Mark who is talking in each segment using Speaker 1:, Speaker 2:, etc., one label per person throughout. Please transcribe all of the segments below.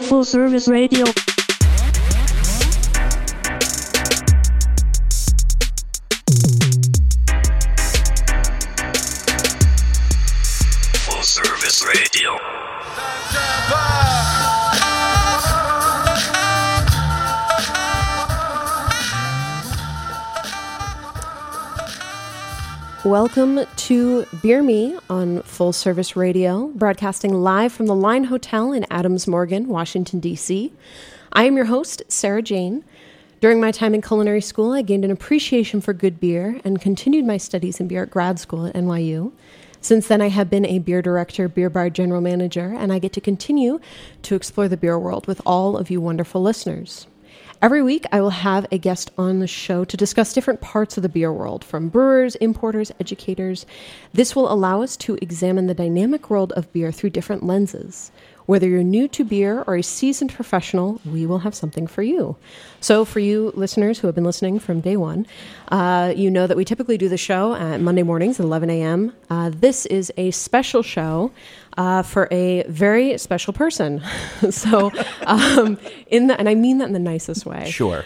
Speaker 1: Full Service Radio.
Speaker 2: Full Service Radio.
Speaker 3: Welcome to Beer Me on Full Service Radio, broadcasting live from the Line Hotel in Adams Morgan, Washington, D.C. I am your host, Sarah Jane. During my time in culinary school, I gained an appreciation for good beer and continued my studies in beer at grad school at NYU. Since then, I have been a beer director, beer bar general manager, and I get to continue to explore the beer world with all of you wonderful listeners. Every week, I will have a guest on the show to discuss different parts of the beer world, from brewers, importers, educators. This will allow us to examine the dynamic world of beer through different lenses. Whether you're new to beer or a seasoned professional, we will have something for you. So for you listeners who have been listening from day one, you know that we typically do the show at Monday mornings at 11 a.m. This is a special show for a very special person. So, and I mean that in the nicest way.
Speaker 4: Sure.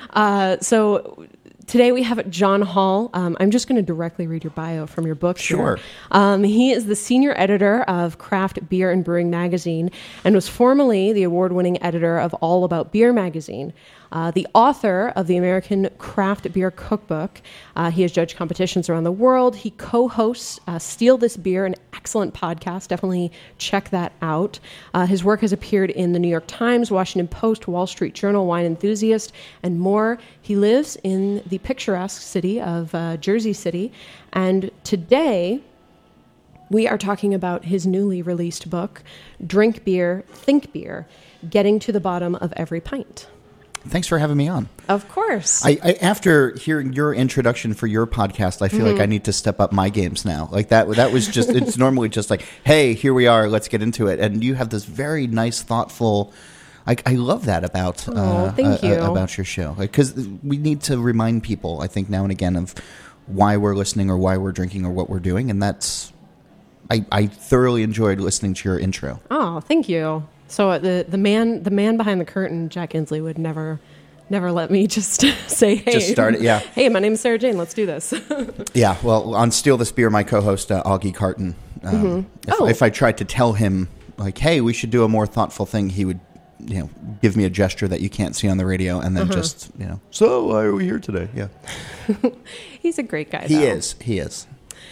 Speaker 3: So today we have John Hall. I'm just going to directly read your bio from your book.
Speaker 4: Sure.
Speaker 3: Here. He is the senior editor of Craft Beer and Brewing Magazine and was formerly the award-winning editor of All About Beer magazine. The author of the American Craft Beer Cookbook. He has judged competitions around the world. He co-hosts Steal This Beer, an excellent podcast. Definitely check that out. His work has appeared in the New York Times, Washington Post, Wall Street Journal, Wine Enthusiast, and more. He lives in the picturesque city of Jersey City. And today, we are talking about his newly released book, Drink Beer, Think Beer, Getting to the Bottom of Every Pint.
Speaker 4: Thanks for having me on.
Speaker 3: Of course.
Speaker 4: I after hearing your introduction for your podcast, I feel like I need to step up my games now. Like that was just, it's normally just like, hey, here we are, let's get into it. And you have this very nice, thoughtful, I love that about
Speaker 3: thank you.
Speaker 4: About your show. Because we need to remind people, I think, now and again of why we're listening or why we're drinking or what we're doing. And that's, I thoroughly enjoyed listening to your intro.
Speaker 3: Oh, thank you. So the man behind the curtain, Jack Inslee, would never let me just say, hey.
Speaker 4: Just start it, yeah.
Speaker 3: Hey, my name's Sarah Jane. Let's do this.
Speaker 4: Yeah, well, on Steal This Beer, my co-host, Augie Carton, if I tried to tell him, like, hey, we should do a more thoughtful thing, he would, give me a gesture that you can't see on the radio, and then just, so why are we here today? Yeah.
Speaker 3: He's a great guy,
Speaker 4: He is.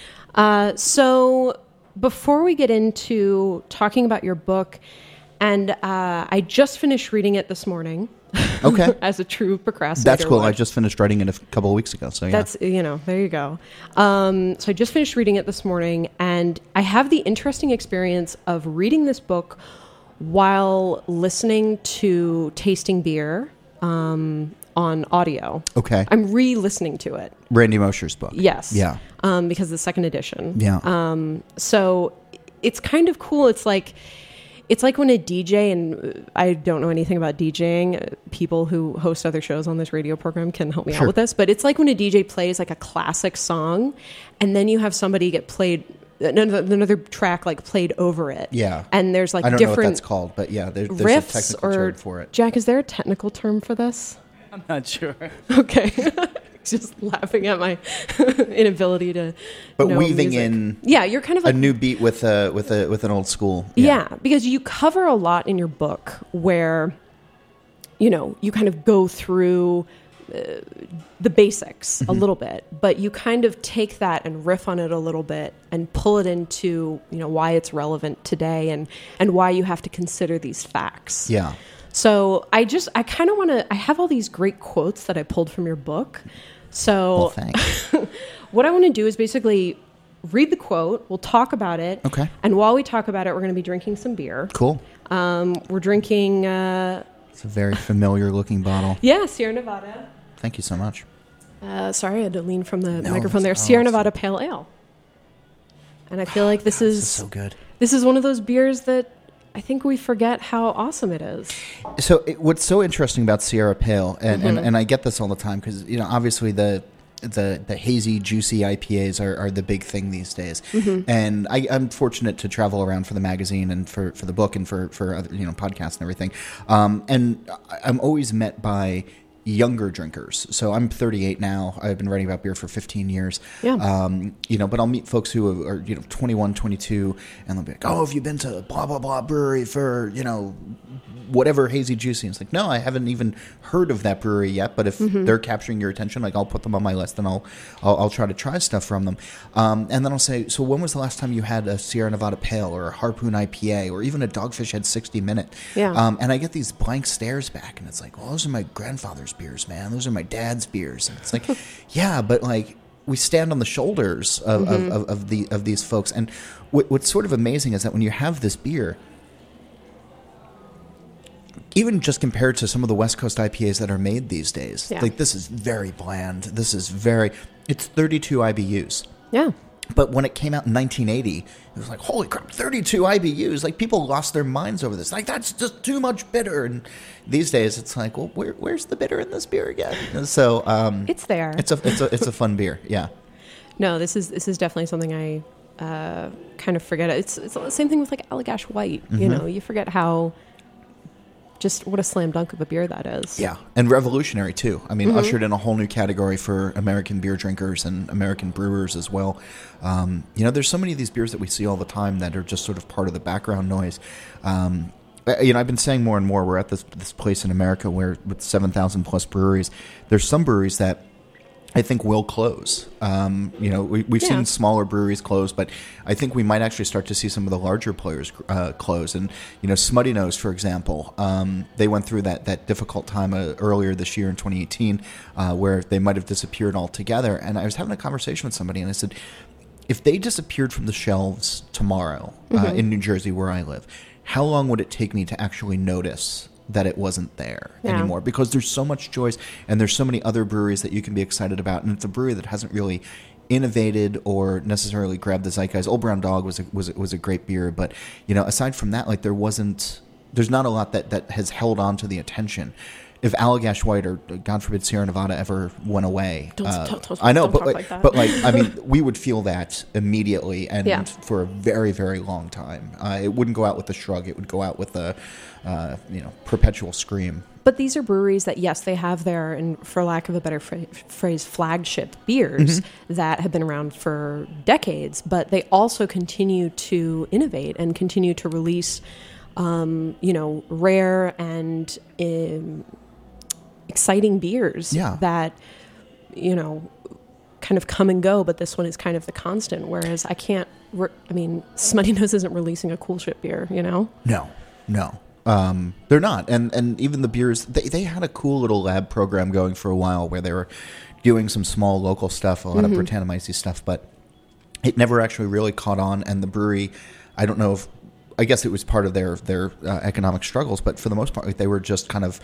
Speaker 3: So before we get into talking about your book, and I just finished reading it this morning.
Speaker 4: Okay.
Speaker 3: As a true procrastinator.
Speaker 4: That's cool.
Speaker 3: would.
Speaker 4: I just finished writing it a couple of weeks ago. So yeah.
Speaker 3: That's, there you go. So I just finished reading it this morning, and I have the interesting experience of reading this book while listening to Tasting Beer on audio.
Speaker 4: Okay.
Speaker 3: I'm re-listening to it.
Speaker 4: Randy Mosher's book.
Speaker 3: Yes.
Speaker 4: Yeah.
Speaker 3: Because of the second edition.
Speaker 4: Yeah.
Speaker 3: So it's kind of cool. It's like when a DJ, and I don't know anything about DJing, people who host other shows on this radio program can help me out with this, but it's like when a DJ plays like a classic song, and then you have somebody get played, another track like played over it.
Speaker 4: Yeah.
Speaker 3: And there's like
Speaker 4: I don't
Speaker 3: different
Speaker 4: know what that's called, but yeah, there's
Speaker 3: riffs
Speaker 4: a technical term for it.
Speaker 3: Jack, is there a technical term for this?
Speaker 5: I'm not sure.
Speaker 3: Okay. Just laughing at my inability to.
Speaker 4: But
Speaker 3: know
Speaker 4: weaving
Speaker 3: music.
Speaker 4: in,
Speaker 3: you're kind of like
Speaker 4: a new beat with an old school.
Speaker 3: Yeah, because you cover a lot in your book where, you kind of go through the basics a little bit, but you kind of take that and riff on it a little bit and pull it into why it's relevant today and why you have to consider these facts.
Speaker 4: Yeah.
Speaker 3: So I kind of want to, I have all these great quotes that I pulled from your book. So
Speaker 4: Well, thanks.
Speaker 3: what I want to do is basically read the quote. We'll talk about it.
Speaker 4: Okay.
Speaker 3: And while we talk about it, we're going to be drinking some beer.
Speaker 4: Cool.
Speaker 3: We're drinking...
Speaker 4: It's a very familiar looking bottle.
Speaker 3: Yeah, Sierra Nevada.
Speaker 4: Thank you so much.
Speaker 3: Sorry, I had to lean from the microphone there. Sierra Nevada Pale Ale. And I feel like this is
Speaker 4: so good.
Speaker 3: This is one of those beers that I think we forget how awesome it is.
Speaker 4: So what's so interesting about Sierra Pale, and I get this all the time because obviously the the hazy, juicy IPAs are the big thing these days. And I'm fortunate to travel around for the magazine and for the book and for other, podcasts and everything. And I'm always met by younger drinkers. So I'm 38 now. I've been writing about beer for 15 years.
Speaker 3: Yeah.
Speaker 4: But I'll meet folks who are 21, 22, and they'll be like, "Oh, have you been to blah blah blah brewery for whatever hazy juicy?" And it's like, no, I haven't even heard of that brewery yet. But if they're capturing your attention, like I'll put them on my list and I'll try to try stuff from them. And then I'll say, so when was the last time you had a Sierra Nevada Pale or a Harpoon IPA or even a Dogfish Head 60 Minute?
Speaker 3: Yeah.
Speaker 4: And I get these blank stares back, and it's like, well, those are my grandfather's beers, man. Those are my dad's beers. And it's like, yeah, but like we stand on the shoulders of these folks. And what's sort of amazing is that when you have this beer, even just compared to some of the West Coast IPAs that are made these days, like this is very bland. It's 32 IBUs.
Speaker 3: Yeah.
Speaker 4: But when it came out in 1980, it was like, holy crap, 32 IBUs. Like, people lost their minds over this. Like, that's just too much bitter. And these days, it's like, well, where's the bitter in this beer again? And so
Speaker 3: it's there.
Speaker 4: It's a fun beer. Yeah.
Speaker 3: No, this is definitely something I kind of forget. It's the same thing with like Allagash White. You forget how just what a slam dunk of a beer that is.
Speaker 4: Yeah, and revolutionary too. I mean, ushered in a whole new category for American beer drinkers and American brewers as well. There's so many of these beers that we see all the time that are just sort of part of the background noise. I've been saying more and more, we're at this place in America where with 7,000 plus breweries, there's some breweries that I think will close. We've seen smaller breweries close, but I think we might actually start to see some of the larger players close. And, Smutty Nose, for example, they went through that difficult time earlier this year in 2018 where they might have disappeared altogether. And I was having a conversation with somebody, and I said, if they disappeared from the shelves tomorrow in New Jersey where I live, how long would it take me to actually notice that it wasn't there anymore? Because there's so much choice and there's so many other breweries that you can be excited about, and it's a brewery that hasn't really innovated or necessarily grabbed the zeitgeist. Old Brown Dog was a great beer, but aside from that, like there's not a lot that has held on to the attention. If Allagash White or God forbid Sierra Nevada ever went away, I know, but I mean, we would feel that immediately and for a very, very long time. It wouldn't go out with a shrug; it would go out with a perpetual scream.
Speaker 3: But these are breweries that, yes, they have their, and for lack of a better phrase, flagship beers that have been around for decades. But they also continue to innovate and continue to release, rare and exciting beers that, kind of come and go, but this one is kind of the constant. Whereas Smutty Nose isn't releasing a cool shit beer,
Speaker 4: No. They're not. And even the beers, they had a cool little lab program going for a while where they were doing some small local stuff, a lot of Brettanomyces stuff, but it never actually really caught on. And the brewery, I don't know if, I guess it was part of their economic struggles, but for the most part, they were just kind of,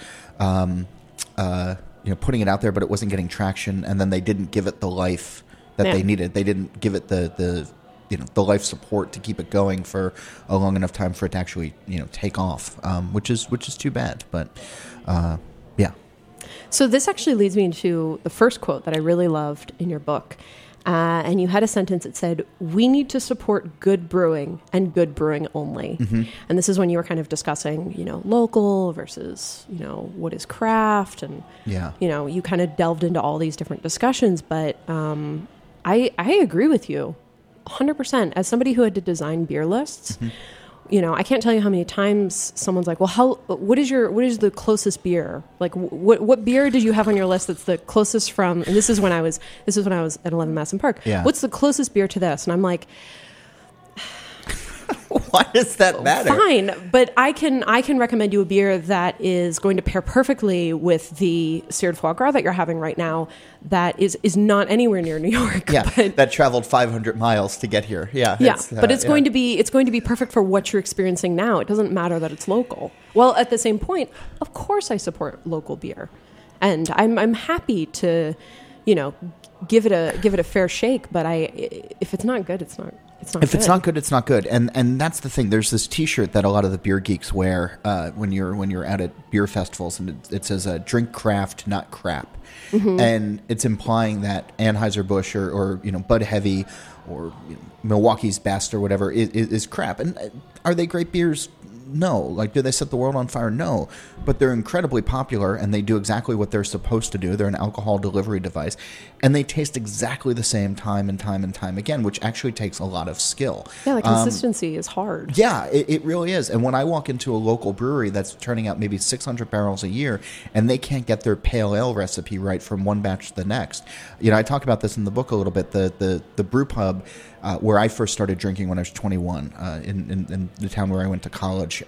Speaker 4: putting it out there, but it wasn't getting traction. And then they didn't give it the life that they needed. They didn't give it the life support to keep it going for a long enough time for it to actually, take off, which is too bad. But, yeah.
Speaker 3: So this actually leads me into the first quote that I really loved in your book. And you had a sentence that said, "We need to support good brewing and good brewing only." And this is when you were kind of discussing, local versus, what is craft. And, you kind of delved into all these different discussions. But I agree with you 100%. As somebody who had to design beer lists, I can't tell you how many times someone's like, "Well, what is the closest beer? Like, what beer did you have on your list that's the closest from?" And this is when I was at 11 Madison Park.
Speaker 4: Yeah.
Speaker 3: What's the closest beer to this? And I'm like,
Speaker 4: why does that matter?
Speaker 3: Fine, but I can recommend you a beer that is going to pair perfectly with the seared foie gras that you're having right now. That is not anywhere near New York.
Speaker 4: Yeah, that traveled 500 miles to get here. Yeah,
Speaker 3: but it's going to be perfect for what you're experiencing now. It doesn't matter that it's local. Well, at the same point, of course, I support local beer, and I'm happy to, give it a fair shake. But if it's not good, it's
Speaker 4: it's not good, it's not good. And that's the thing. There's this T-shirt that a lot of the beer geeks wear when you're out at beer festivals, and it says "Drink craft, not crap," and it's implying that Anheuser-Busch or Bud Heavy or Milwaukee's Best or whatever is crap. And are they great beers? No. Like, do they set the world on fire? No. But they're incredibly popular, and they do exactly what they're supposed to do. They're an alcohol delivery device, and they taste exactly the same time and time and time again, which actually takes a lot of skill.
Speaker 3: Yeah, the consistency is hard.
Speaker 4: Yeah, it really is. And when I walk into a local brewery that's turning out maybe 600 barrels a year, and they can't get their pale ale recipe right from one batch to the next. I talk about this in the book a little bit. The brew pub where I first started drinking when I was 21 in the town where I went to college.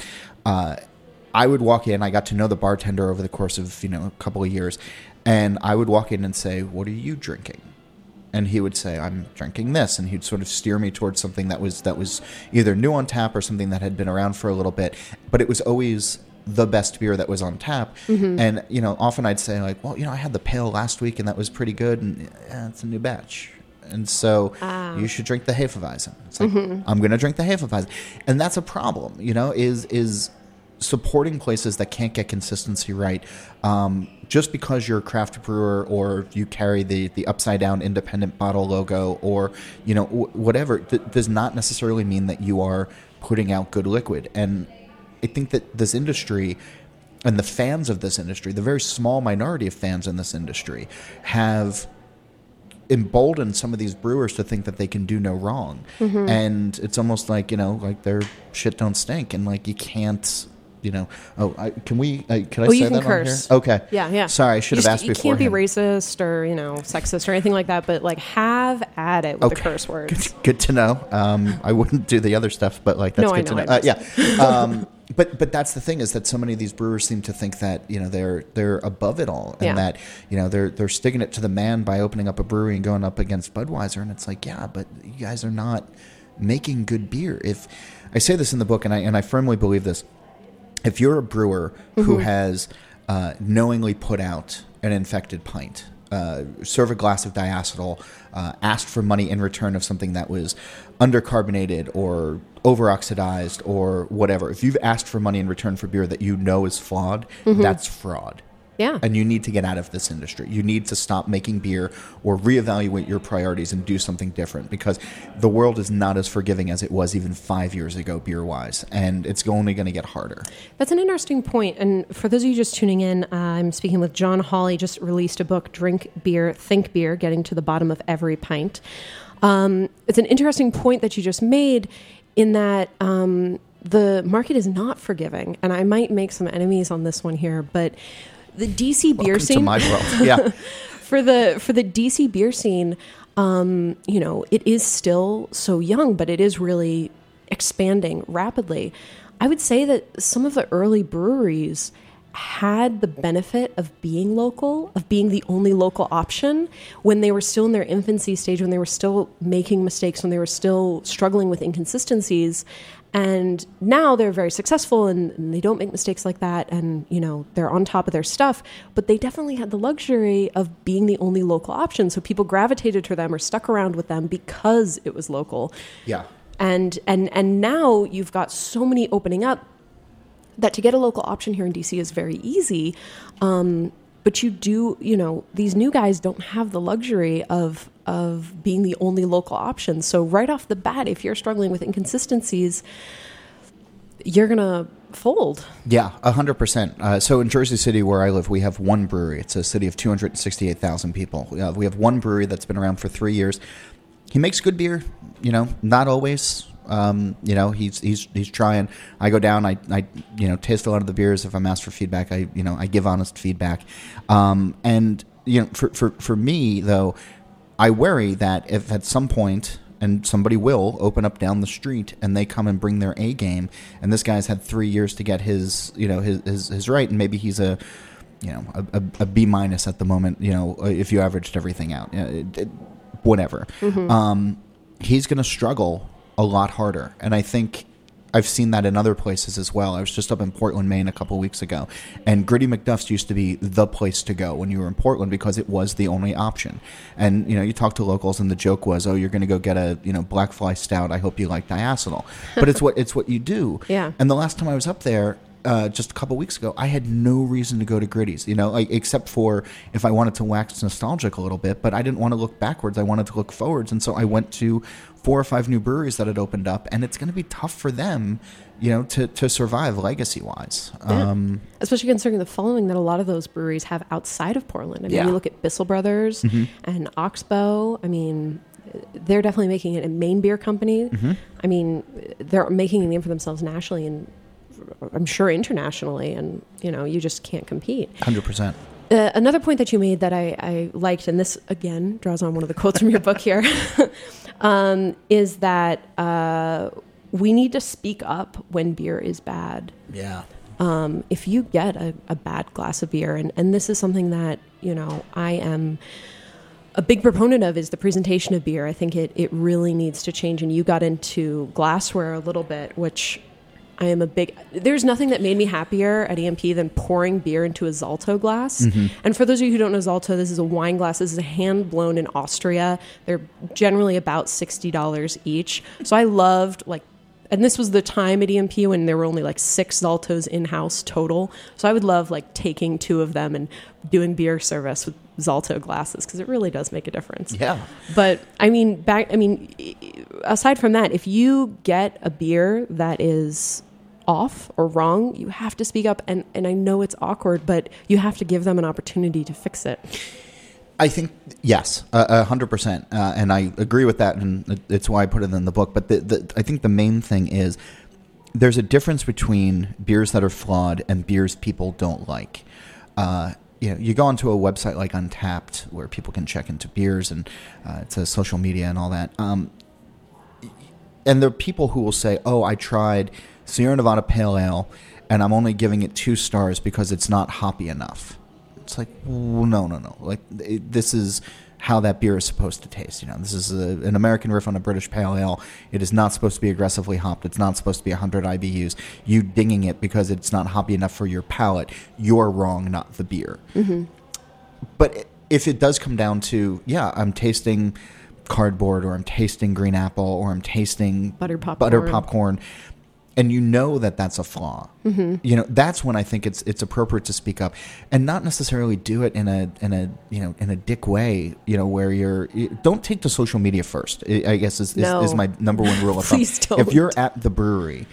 Speaker 4: I would walk in. I got to know the bartender over the course of a couple of years, and I would walk in and say, "What are you drinking?" And he would say, "I'm drinking this," and he'd sort of steer me towards something that was either new on tap or something that had been around for a little bit. But it was always the best beer that was on tap. And often I'd say like, "Well, I had the pale last week and that was pretty good, and it's a new batch." And so you should drink the Hefeweizen. It's like, I'm going to drink the Hefeweizen. And that's a problem, is supporting places that can't get consistency right. Just because you're a craft brewer or you carry the upside down independent bottle logo or, whatever, does not necessarily mean that you are putting out good liquid. And I think that this industry and the fans of this industry, the very small minority of fans in this industry, have emboldened some of these brewers to think that they can do no wrong. And it's almost like, like their shit don't stink. And like, you can't, can I say that
Speaker 3: curse.
Speaker 4: on here? Okay.
Speaker 3: Yeah.
Speaker 4: Sorry, I should have asked before.
Speaker 3: You can't be racist or, sexist or anything like that, but like have at it with the curse words.
Speaker 4: Good to know. I wouldn't do the other stuff, but like, that's good to know. Yeah. But that's the thing, is that so many of these brewers seem to think that they're above it all, and that they're sticking it to the man by opening up a brewery and going up against Budweiser, and it's like, yeah, but you guys are not making good beer. If I say this in the book, and I firmly believe this, if you're a brewer who has knowingly put out an infected pint, serve a glass of diacetyl, asked for money in return of something that was undercarbonated or over-oxidized or whatever. If you've asked for money in return for beer that is flawed, that's fraud.
Speaker 3: Yeah.
Speaker 4: And you need to get out of this industry. You need to stop making beer or reevaluate your priorities and do something different, because the world is not as forgiving as it was even 5 years ago beer-wise, and it's only going to get harder. That's
Speaker 3: an interesting point. And for those of you just tuning in, I'm speaking with John Hawley. Just released a book, Drink Beer, Think Beer, Getting to the Bottom of Every Pint. It's an interesting point that you just made, in that the market is not forgiving. And I might make some enemies on this one here, but the DC beer scene.
Speaker 4: Welcome to my world. Yeah.
Speaker 3: for the DC beer scene, it is still so young, but it is really expanding rapidly. I would say that some of the early breweries had the benefit of being local, of being the only local option when they were still in their infancy stage, when they were still making mistakes, when they were still struggling with inconsistencies. And now they're very successful and they don't make mistakes like that. And, they're on top of their stuff, but they definitely had the luxury of being the only local option. So people gravitated to them or stuck around with them because it was local.
Speaker 4: Yeah.
Speaker 3: And now you've got so many opening up that to get a local option here in DC is very easy. But you do, these new guys don't have the luxury of being the only local option. So right off the bat, if you're struggling with inconsistencies, you're going to fold.
Speaker 4: Yeah, 100%. So in Jersey City, where I live, we have one brewery. It's a city of 268,000 people. We have one brewery that's been around for 3 years. He makes good beer, not always. He's trying. I go down. I taste a lot of the beers. If I'm asked for feedback, I give honest feedback. And for me though, I worry that if at some point, and somebody will open up down the street and they come and bring their A game, and this guy's had 3 years to get his right, and maybe he's a B minus at the moment. If you averaged everything out, whatever. He's going to struggle a lot harder. And I think I've seen that in other places as well. I was just up in Portland, Maine a couple weeks ago, and Gritty McDuff's used to be the place to go when you were in Portland because it was the only option. And, you talk to locals and the joke was, oh, you're going to go get a, Black Fly Stout. I hope you like diacetyl. But it's what you do.
Speaker 3: Yeah.
Speaker 4: And the last time I was up there, just a couple weeks ago, I had no reason to go to Gritty's, except for if I wanted to wax nostalgic a little bit, but I didn't want to look backwards. I wanted to look forwards. And so I went to 4 or 5 new breweries that had opened up, and it's going to be tough for them, to survive legacy-wise.
Speaker 3: Yeah. Especially considering the following that a lot of those breweries have outside of Portland. I mean, you look at Bissell Brothers and Oxbow. I mean, they're definitely making it a Maine beer company. I mean, they're making a name for themselves nationally and I'm sure internationally, and you just can't compete.
Speaker 4: 100%.
Speaker 3: Another point that you made that I liked, and this again draws on one of the quotes from your book here, is that we need to speak up when beer is bad.
Speaker 4: Yeah.
Speaker 3: If you get a bad glass of beer, and this is something that I am a big proponent of, is the presentation of beer. I think it really needs to change, and you got into glassware a little bit, which I am there's nothing that made me happier at EMP than pouring beer into a Zalto glass. And for those of you who don't know Zalto, this is a wine glass. This is hand blown in Austria. They're generally about $60 each. So I loved and this was the time at EMP when there were only 6 Zaltos in-house total. So I would love taking 2 of them and doing beer service with Zalto glasses, because it really does make a difference.
Speaker 4: Yeah.
Speaker 3: But aside from that, if you get a beer that is off or wrong, you have to speak up. And I know it's awkward, but you have to give them an opportunity to fix it.
Speaker 4: I think, yes, 100%. And I agree with that, and it's why I put it in the book. But I think the main thing is there's a difference between beers that are flawed and beers people don't like. You go onto a website like Untapped, where people can check into beers, and it's a social media and all that. And there are people who will say, oh, I tried Sierra Nevada Pale Ale, and I'm only giving it 2 stars because it's not hoppy enough. It's like, well, no. This is how that beer is supposed to taste. This is an American riff on a British Pale Ale. It is not supposed to be aggressively hopped. It's not supposed to be 100 IBUs. You dinging it because it's not hoppy enough for your palate, you're wrong, not the beer. But if it does come down to, I'm tasting cardboard, or I'm tasting green apple, or I'm tasting butter popcorn, and that's a flaw. That's when I think it's appropriate to speak up, and not necessarily do it in a dick way. Where don't take to social media first. I guess is my number one rule of thumb.
Speaker 3: Please don't.
Speaker 4: If you're at the brewery,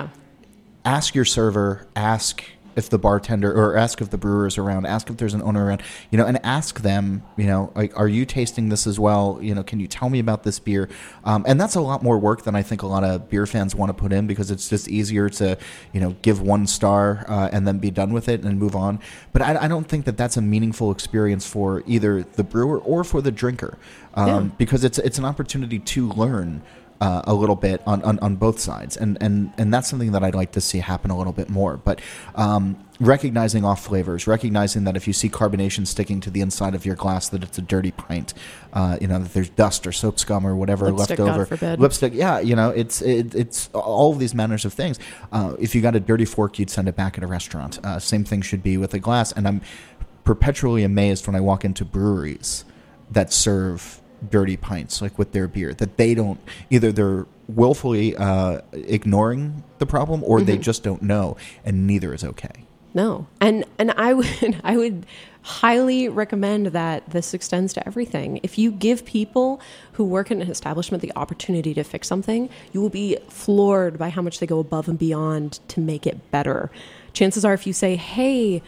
Speaker 4: ask your server, ask if the bartender, or ask if the brewer is around, ask if there's an owner around, and ask them, are you tasting this as well? Can you tell me about this beer? And that's a lot more work than I think a lot of beer fans want to put in, because it's just easier to, give 1 star and then be done with it and move on. But I don't think that's a meaningful experience for either the brewer or for the drinker, because it's an opportunity to learn a little bit on both sides, and that's something that I'd like to see happen a little bit more. But recognizing off flavors, recognizing that if you see carbonation sticking to the inside of your glass, that it's a dirty pint, that there's dust or soap scum or whatever
Speaker 3: lipstick,
Speaker 4: left over.
Speaker 3: God forbid.
Speaker 4: Lipstick, it's all of these manners of things. If you got a dirty fork, you'd send it back at a restaurant. Same thing should be with a glass. And I'm perpetually amazed when I walk into breweries that serve dirty pints with their beer, that they don't, either they're willfully ignoring the problem, or they just don't know, and neither is okay.
Speaker 3: No. And I would highly recommend that this extends to everything. If you give people who work in an establishment the opportunity to fix something, you will be floored by how much they go above and beyond to make it better. Chances are, if you say, hey,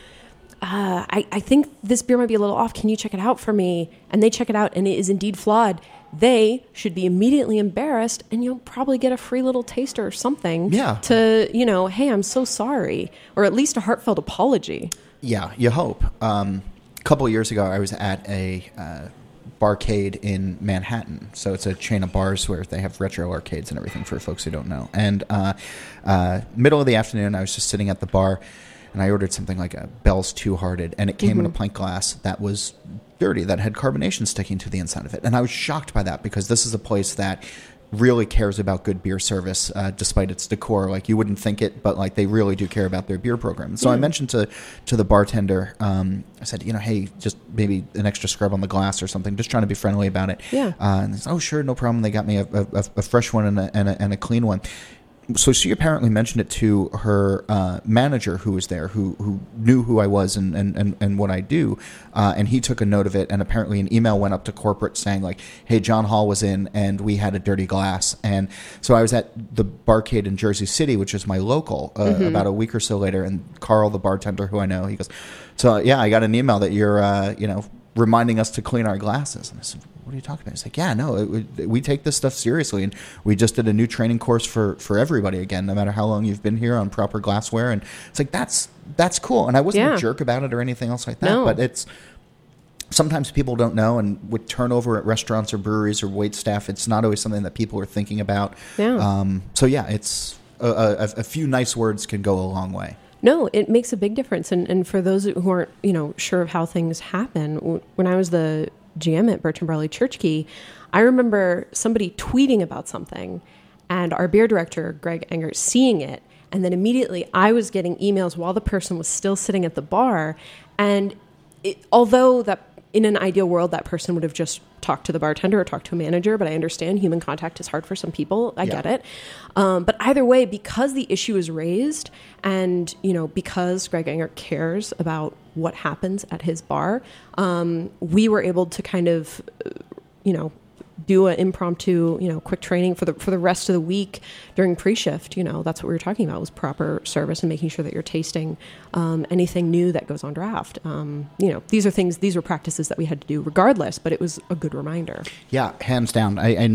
Speaker 3: I think this beer might be a little off. Can you check it out for me? And they check it out, and it is indeed flawed. They should be immediately embarrassed, and you'll probably get a free little taster or something to, hey, I'm so sorry, or at least a heartfelt apology.
Speaker 4: Yeah, you hope. A couple of years ago, I was at a barcade in Manhattan. So it's a chain of bars where they have retro arcades and everything, for folks who don't know. And middle of the afternoon, I was just sitting at the bar, and I ordered something like a Bell's Two Hearted, and it came in a pint glass that was dirty, that had carbonation sticking to the inside of it. And I was shocked by that, because this is a place that really cares about good beer service, despite its decor. Like, you wouldn't think it, but like they really do care about their beer program. So I mentioned to the bartender, I said, hey, just maybe an extra scrub on the glass or something, just trying to be friendly about it.
Speaker 3: Yeah.
Speaker 4: And they said, oh, sure, no problem. They got me a fresh one and a clean one. So she apparently mentioned it to her manager who was there, who knew who I was and what I do, and he took a note of it. And apparently an email went up to corporate saying like, "Hey, John Hall was in, and we had a dirty glass." And so I was at the Barcade in Jersey City, which is my local, about a week or so later. And Carl, the bartender who I know, he goes, "So yeah, I got an email that you're reminding us to clean our glasses." And I said, "What are you talking about?" He's like, "Yeah, no, we take this stuff seriously, and we just did a new training course for everybody again, no matter how long you've been here, on proper glassware." And it's like, that's cool. And I wasn't a jerk about it or anything else like that. No. But it's sometimes people don't know, and with turnover at restaurants or breweries or wait staff, it's not always something that people are thinking about.
Speaker 3: Yeah.
Speaker 4: So yeah, it's a few nice words can go a long way.
Speaker 3: No, it makes a big difference. And for those who aren't, sure of how things happen, when I was the GM at Bertrand Bradley Church Key, I remember somebody tweeting about something and our beer director, Greg Engert, seeing it. And then immediately I was getting emails while the person was still sitting at the bar. And although that in an ideal world, that person would have just talked to the bartender or talked to a manager, but I understand human contact is hard for some people. I get it. But either way, because the issue is raised and, because Greg Engert cares about what happens at his bar, we were able to kind of, do an impromptu, quick training for the rest of the week during pre-shift. That's what we were talking about, was proper service and making sure that you're tasting anything new that goes on draft. These were practices that we had to do regardless, but it was a good reminder.
Speaker 4: Yeah, hands down.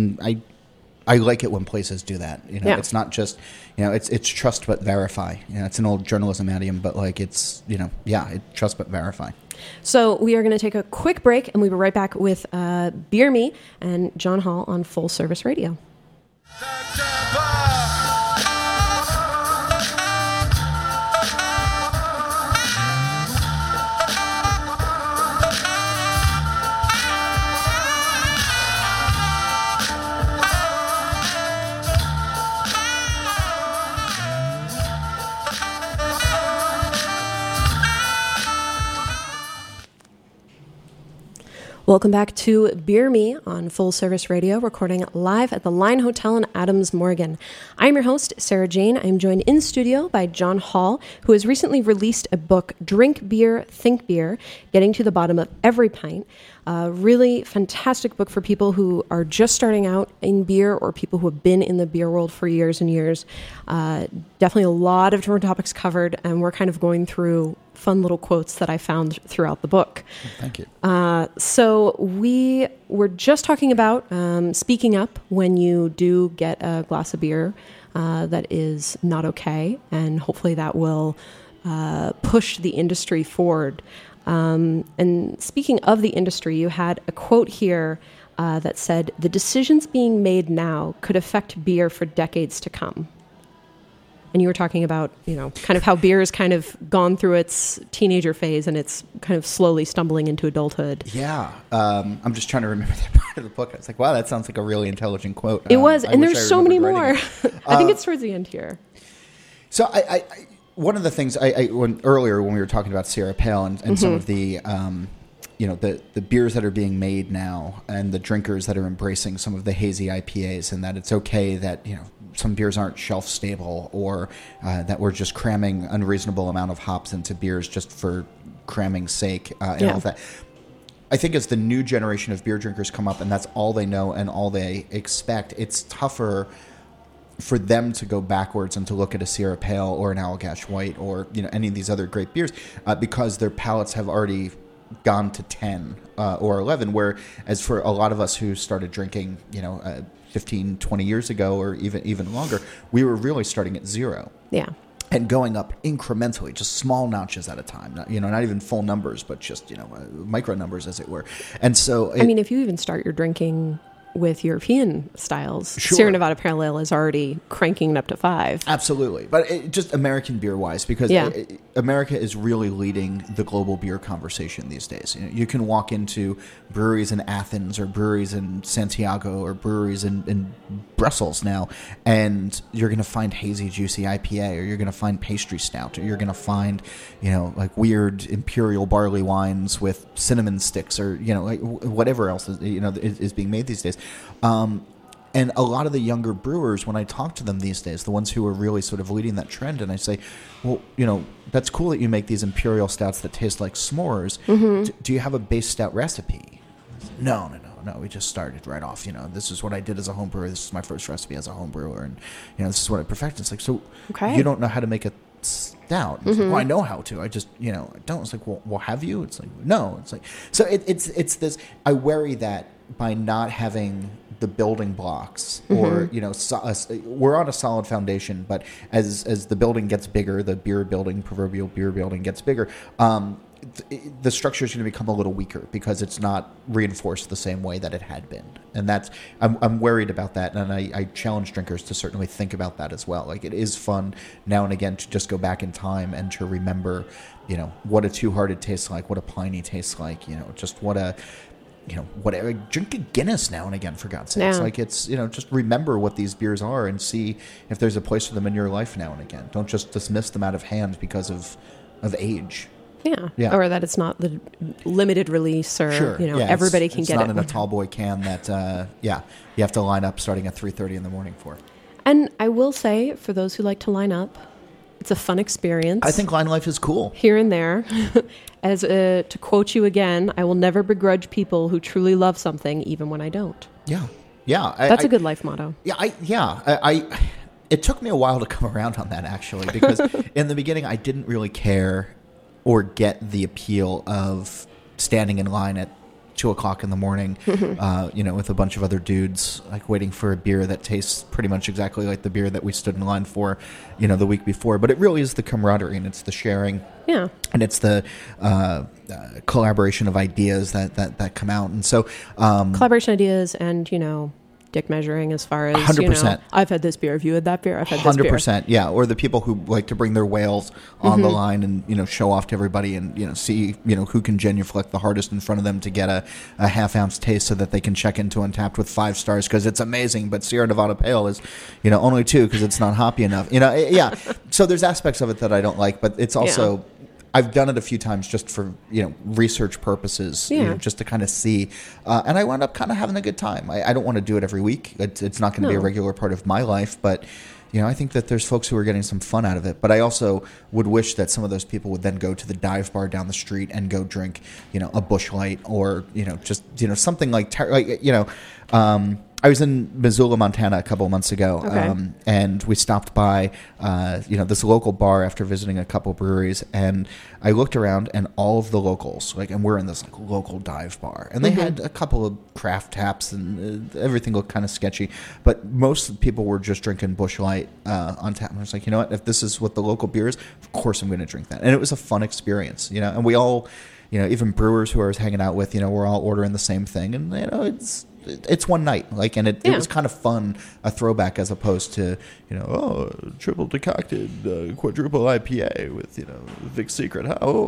Speaker 4: I like it when places do that. It's not just, it's trust but verify. It's an old journalism idiom, but like it's, trust but verify.
Speaker 3: So we are going to take a quick break, and we'll be right back with Beer Me and John Hall on Full Service Radio. Welcome back to Beer Me on Full Service Radio, recording live at the Line Hotel in Adams Morgan. I'm your host, Sarah Jane. I'm joined in studio by John Hall, who has recently released a book, Drink Beer, Think Beer, Getting to the Bottom of Every Pint. A really fantastic book for people who are just starting out in beer or people who have been in the beer world for years and years. Definitely a lot of different topics covered, and we're kind of going through fun little quotes that I found throughout the book.
Speaker 4: Thank you.
Speaker 3: So we were just talking about speaking up when you do get a glass of beer that is not okay, and hopefully that will push the industry forward. And speaking of the industry, you had a quote here that said, "The decisions being made now could affect beer for decades to come." And you were talking about, kind of how beer has kind of gone through its teenager phase and it's kind of slowly stumbling into adulthood.
Speaker 4: Yeah. I'm just trying to remember that part of the book. I was like, wow, that sounds like a really intelligent quote.
Speaker 3: It was. And there's so many more. I think it's towards the end here.
Speaker 4: So I one of the things when we were talking about Sierra Pale and some of the, the beers that are being made now and the drinkers that are embracing some of the hazy IPAs, and that it's okay that, some beers aren't shelf stable, or that we're just cramming unreasonable amount of hops into beers just for cramming's sake, and all of that. I think as the new generation of beer drinkers come up and that's all they know and all they expect, it's tougher for them to go backwards and to look at a Sierra Pale or an Allagash White or any of these other great beers because their palates have already gone to 10 or 11, whereas for a lot of us who started drinking 15, 20 years ago or even longer, we were really starting at 0.
Speaker 3: Yeah.
Speaker 4: And going up incrementally, just small notches at a time. Not even full numbers, but just, micro numbers, as it were. And so...
Speaker 3: if you even start your drinking with European styles.
Speaker 4: Sure.
Speaker 3: Sierra Nevada Pale Ale is already cranking it up to 5.
Speaker 4: Absolutely. But just American beer-wise, because America is really leading the global beer conversation these days. You can walk into breweries in Athens or breweries in Santiago or breweries in Brussels now, and you're going to find hazy, juicy IPA, or you're going to find pastry stout, or you're going to find, like weird imperial barley wines with cinnamon sticks, or, like whatever else is being made these days. And a lot of the younger brewers, when I talk to them these days, the ones who are really sort of leading that trend, and I say, well, that's cool that you make these imperial stouts that taste like s'mores. Mm-hmm. Do you have a base stout recipe? No, we just started right off. This is what I did as a home brewer. This is my first recipe as a home brewer. And, this is what I perfected. It's like, so you don't know how to make a stout? It's like, well, I know how to. I just, I don't. It's like, well, have you? It's like, no. It's like, so it's this, I worry that by not having the building blocks, or we're on a solid foundation, but as the building gets bigger, the proverbial beer building gets bigger, the structure is going to become a little weaker because it's not reinforced the same way that it had been, and that's I'm worried about that, and I challenge drinkers to certainly think about that as well. Like, it is fun now and again to just go back in time and to remember, what a Two Hearted tastes like, what a Pliny tastes like, just what a whatever. Drink a Guinness now and again, for God's sakes. Like, it's, just remember what these beers are and see if there's a place for them in your life now and again. Don't just dismiss them out of hand because of age.
Speaker 3: Yeah. Or that it's not the limited release, or, everybody can get it.
Speaker 4: It's not in a tall boy can that, you have to line up starting at 3:30 in the morning for.
Speaker 3: And I will say, for those who like to line up, it's a fun experience.
Speaker 4: I think line life is cool.
Speaker 3: Here and there. As to quote you again, I will never begrudge people who truly love something, even when I don't.
Speaker 4: Yeah.
Speaker 3: That's a good life motto.
Speaker 4: It took me a while to come around on that, actually, because in the beginning I didn't really care or get the appeal of standing in line at 2:00 in the morning, with a bunch of other dudes, like waiting for a beer that tastes pretty much exactly like the beer that we stood in line for, the week before. But it really is the camaraderie, and it's the sharing, and it's the collaboration of ideas that come out, and so
Speaker 3: collaboration ideas, and dick measuring as far as
Speaker 4: 100%.
Speaker 3: I've had this beer, have you had that beer, I've had this beer.
Speaker 4: 100%, yeah. Or the people who like to bring their whales on the line and show off to everybody, and see who can genuflect the hardest in front of them to get a half-ounce taste so that they can check into Untapped with 5 stars because it's amazing. But Sierra Nevada Pale is only 2 because it's not hoppy enough. So there's aspects of it that I don't like, but it's also I've done it a few times just for research purposes, just to kind of see, and I wound up kind of having a good time. I don't want to do it every week. It's not going to be a regular part of my life, but I think that there's folks who are getting some fun out of it. But I also would wish that some of those people would then go to the dive bar down the street and go drink, a Busch Light, or just something like I was in Missoula, Montana a couple of months ago, and we stopped by, this local bar after visiting a couple breweries, and I looked around, and all of the locals, and we're in this local dive bar, and they had a couple of craft taps, and everything looked kind of sketchy, but most people were just drinking Busch Light on tap. And I was like, you know what? If this is what the local beer is, of course I'm going to drink that. And it was a fun experience, and we all, even brewers who I was hanging out with, we're all ordering the same thing, and it's one night, and it was kind of fun, a throwback, as opposed to triple decocted quadruple IPA with Vic Secret.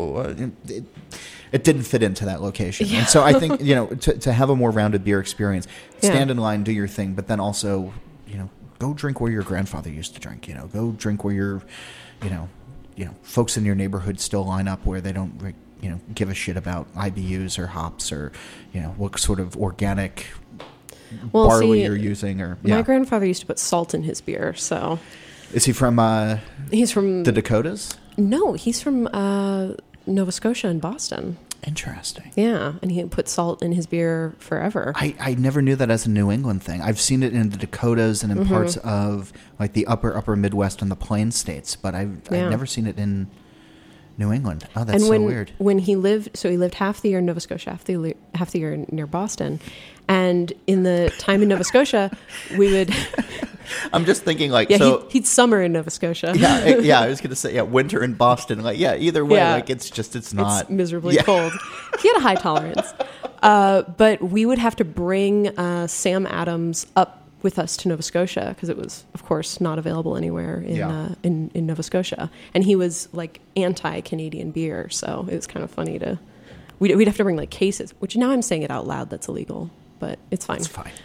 Speaker 4: It didn't fit into that location, and so I think to have a more rounded beer experience, stand in line, do your thing, but then also go drink where your grandfather used to drink. Go drink where your folks in your neighborhood still line up, where they don't give a shit about IBUs or hops, or what sort of organic barley you're using. Or
Speaker 3: my grandfather used to put salt in his beer. So
Speaker 4: is he from
Speaker 3: he's from
Speaker 4: the Dakotas?
Speaker 3: No, he's from Nova Scotia and Boston.
Speaker 4: Interesting.
Speaker 3: Yeah, and he put salt in his beer forever.
Speaker 4: I never knew that as a New England thing. I've seen it in the Dakotas and in parts of the upper Midwest and the Plain states, but I've never seen it in New England. Oh, that's so weird.
Speaker 3: When he lived half the year in Nova Scotia, half the year near Boston. And in the time in Nova Scotia, we would...
Speaker 4: I'm just thinking
Speaker 3: he'd summer in Nova Scotia.
Speaker 4: I was going to say, winter in Boston. Either way, it's not...
Speaker 3: It's miserably cold. He had a high tolerance. But we would have to bring Sam Adams up with us to Nova Scotia because it was, of course, not available anywhere in Nova Scotia. And he was like anti-Canadian beer, so it was kind of funny to. We'd have to bring like cases, which now I'm saying it out loud. That's illegal, but it's fine.
Speaker 4: It's fine.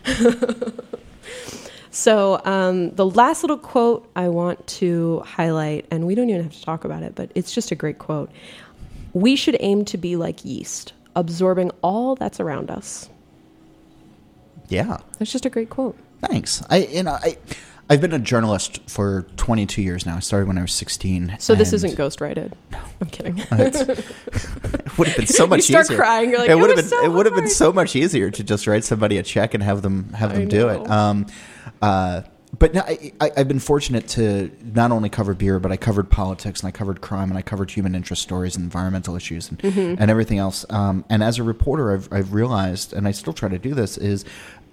Speaker 3: So the last little quote I want to highlight, and we don't even have to talk about it, but it's just a great quote. We should aim to be like yeast, absorbing all that's around us.
Speaker 4: Yeah.
Speaker 3: That's just a great quote.
Speaker 4: Thanks. I've been a journalist for 22 years now. I started when I was 16.
Speaker 3: So this isn't ghostwrited? No. I'm kidding.
Speaker 4: It would have been so much easier.
Speaker 3: You start crying. You're like, it
Speaker 4: would have been so much easier to just write somebody a check and have them do it. But no, I've been fortunate to not only cover beer, but I covered politics and I covered crime and I covered human interest stories and environmental issues and everything else. And as a reporter, I've realized, and I still try to do this, is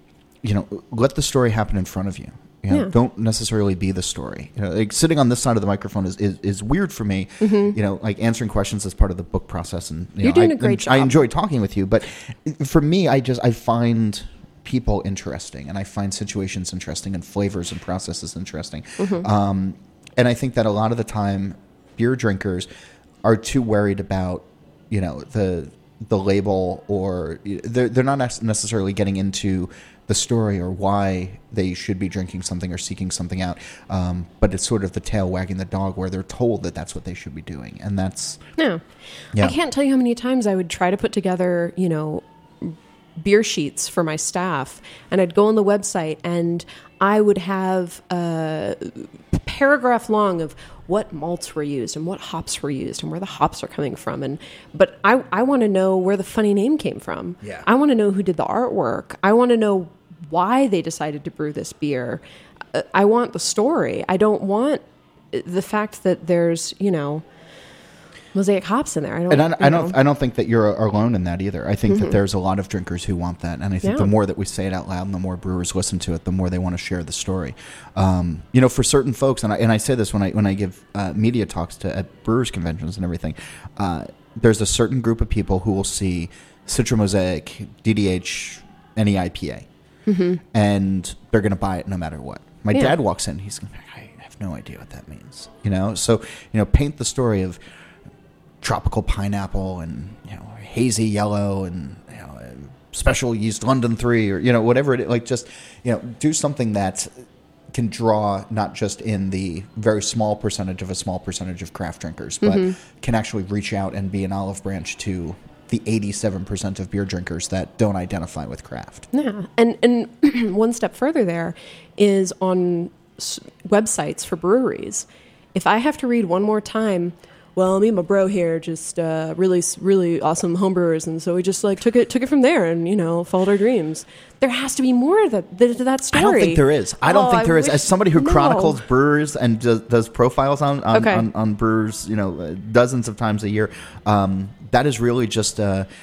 Speaker 4: let the story happen in front of you. Don't necessarily be the story. Like sitting on this side of the microphone is weird for me. Like answering questions as part of the book process, and
Speaker 3: you're doing a great job.
Speaker 4: I enjoy talking with you, but for me, I find people interesting, and I find situations interesting, and flavors and processes interesting. And I think that a lot of the time, beer drinkers are too worried about the label, or they're not necessarily getting into the story or why they should be drinking something or seeking something out. But it's sort of the tail wagging the dog where they're told that that's what they should be doing. And that's... Yeah.
Speaker 3: I can't tell you how many times I would try to put together, beer sheets for my staff, and I'd go on the website and I would have a paragraph long of what malts were used and what hops were used and where the hops are coming from. But I want to know where the funny name came from.
Speaker 4: Yeah.
Speaker 3: I want to know who did the artwork. I want to know why they decided to brew this beer. I want the story. I don't want the fact that there's, mosaic hops in there.
Speaker 4: I don't think that you're alone in that either. I think that there's a lot of drinkers who want that, and I think the more that we say it out loud and the more brewers listen to it, the more they want to share the story. For certain folks, and I say this when I give media talks at brewers conventions and everything, there's a certain group of people who will see Citra Mosaic, DDH, any IPA, and they're going to buy it no matter what. My dad walks in, he's going, I have no idea what that means. So paint the story of tropical pineapple and hazy yellow and special yeast London 3 or whatever it is. Like just do something that can draw not just in the very small percentage of craft drinkers, but can actually reach out and be an olive branch to the 87% of beer drinkers that don't identify with craft.
Speaker 3: Yeah, and one step further there is on websites for breweries. If I have to read one more time, well, me and my bro here just really, really awesome homebrewers, and so we just took it from there and followed our dreams. There has to be more to that story.
Speaker 4: I don't think there is. I don't think there is. As somebody who chronicles brewers and does profiles on brewers, dozens of times a year, that is really just.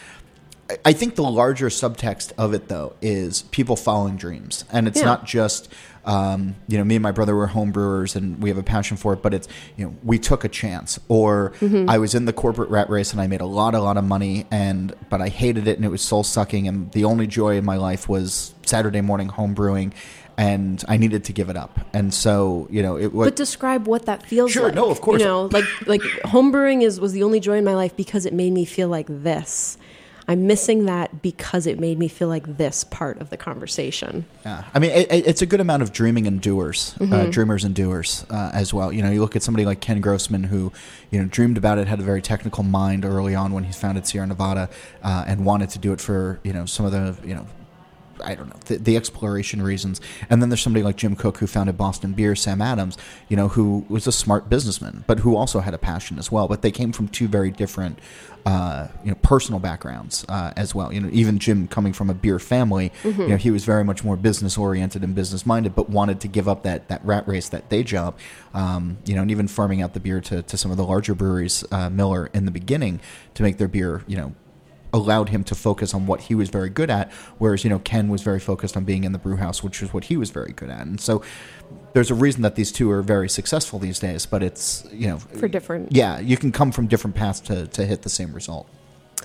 Speaker 4: I think the larger subtext of it, though, is people following dreams, and it's not just. Me and my brother were home brewers and we have a passion for it, but it's, we took a chance, or I was in the corporate rat race and I made a lot of money but I hated it and it was soul sucking. And the only joy in my life was Saturday morning home brewing and I needed to give it up. And so,
Speaker 3: but describe what that feels like.
Speaker 4: Sure. No, of course.
Speaker 3: Like home brewing was the only joy in my life because it made me feel like this. I'm missing that because it made me feel like this part of the conversation.
Speaker 4: Yeah, I mean, it's a good amount of dreaming and doers, dreamers and doers as well. You look at somebody like Ken Grossman, who, dreamed about it, had a very technical mind early on when he founded Sierra Nevada, and wanted to do it for, some of the, I don't know, the exploration reasons. And then there's somebody like Jim Koch, who founded Boston Beer, Sam Adams, who was a smart businessman, but who also had a passion as well. But they came from two very different, personal backgrounds as well. Even Jim, coming from a beer family, he was very much more business oriented and business minded, but wanted to give up that rat race, that day job, and even farming out the beer to some of the larger breweries, Miller in the beginning, to make their beer, allowed him to focus on what he was very good at, whereas Ken was very focused on being in the brew house, which is what he was very good at. And so there's a reason that these two are very successful these days, but it's
Speaker 3: for different.
Speaker 4: Yeah, you can come from different paths to hit the same result.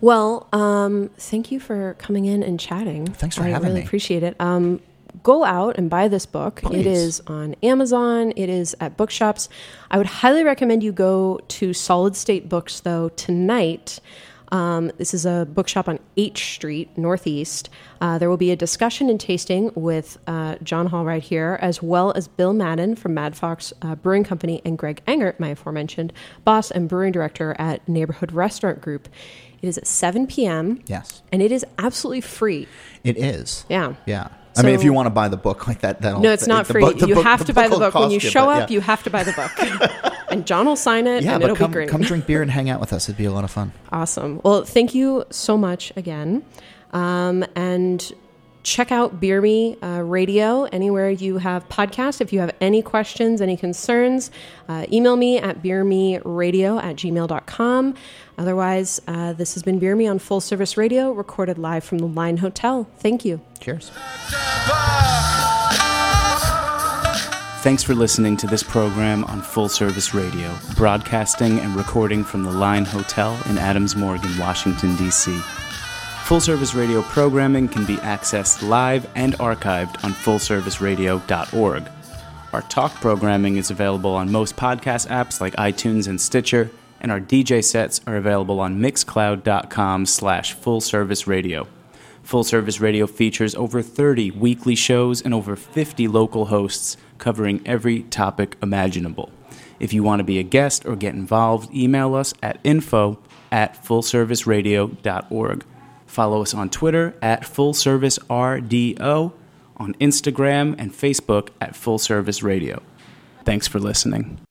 Speaker 3: Well, thank you for coming in and chatting.
Speaker 4: Thanks for having me.
Speaker 3: I really appreciate it. Go out and buy this book.
Speaker 4: Please.
Speaker 3: It is on Amazon. It is at bookshops. I would highly recommend you go to Solid State Books, though, tonight. This is a bookshop on H Street, Northeast. There will be a discussion and tasting with John Hall right here, as well as Bill Madden from Mad Fox Brewing Company and Greg Engert, my aforementioned boss and brewing director at Neighborhood Restaurant Group. It is at 7 p.m.
Speaker 4: Yes.
Speaker 3: And it is absolutely free.
Speaker 4: It is.
Speaker 3: Yeah.
Speaker 4: Yeah. I mean, if you want to buy the book like that,
Speaker 3: no, it's not free. You have to buy the book. When you show up, you have to buy the book. And John will sign it, and it'll be great.
Speaker 4: Come drink beer and hang out with us. It'd be a lot of fun.
Speaker 3: Awesome. Well, thank you so much again. And check out Beer Me Radio anywhere you have podcasts. If you have any questions, any concerns, email me at beermeradio@gmail.com. Otherwise, this has been Beer Me on Full Service Radio, recorded live from the Line Hotel. Thank you.
Speaker 4: Cheers.
Speaker 1: Thanks for listening to this program on Full Service Radio, broadcasting and recording from the Line Hotel in Adams Morgan, Washington, D.C. Full Service Radio programming can be accessed live and archived on fullserviceradio.org. Our talk programming is available on most podcast apps like iTunes and Stitcher, and our DJ sets are available on mixcloud.com/fullserviceradio. Full Service Radio features over 30 weekly shows and over 50 local hosts covering every topic imaginable. If you want to be a guest or get involved, email us at info@fullserviceradio.org. Follow us on Twitter at FullServiceRDO, on Instagram and Facebook at Full Service Radio. Thanks for listening.